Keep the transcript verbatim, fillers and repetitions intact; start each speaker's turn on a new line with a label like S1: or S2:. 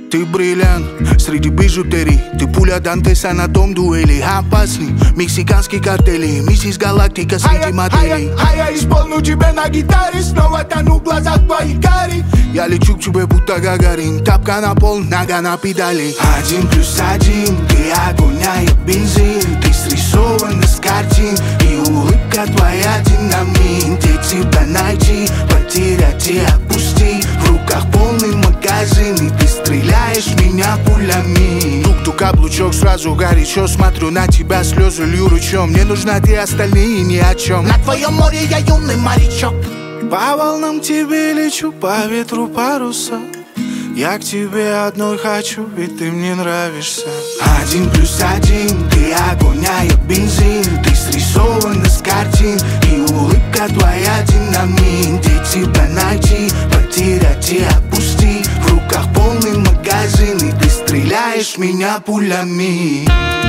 S1: Ты бриллиант среди бижутерии, ты пуля Дантеса на том дуэли. Опасный мексиканский картели, миссис Галактика среди моделей.
S2: А я исполню тебе на гитаре, снова тону в глазах твоих карих.
S1: Я лечу к тебе будто Гагарин, тапка на пол, нога на педали. Один плюс один, ты огонь, а я бензин. Ты срисована с картин, и улыбка твоя динамит. Где тебя найти, потерять и отпусти. В руках полный магазин, и ты стреляешь меня пулями. Тук-тук, каблучок, сразу горячо. Смотрю на тебя, слезы лью ручьем. Мне нужна ты, остальные ни о чем.
S2: На твоем море я юный морячок.
S1: По волнам тебе лечу, по ветру паруса. Я к тебе одной хочу, ведь ты мне нравишься. Один плюс один, ты огонь, а я бензин. Ты срисована с картин, и улыбка твоя динамит. Где тебя найти, потерять и отпусти. В руках полный магазин, и ты стреляешь меня пулями.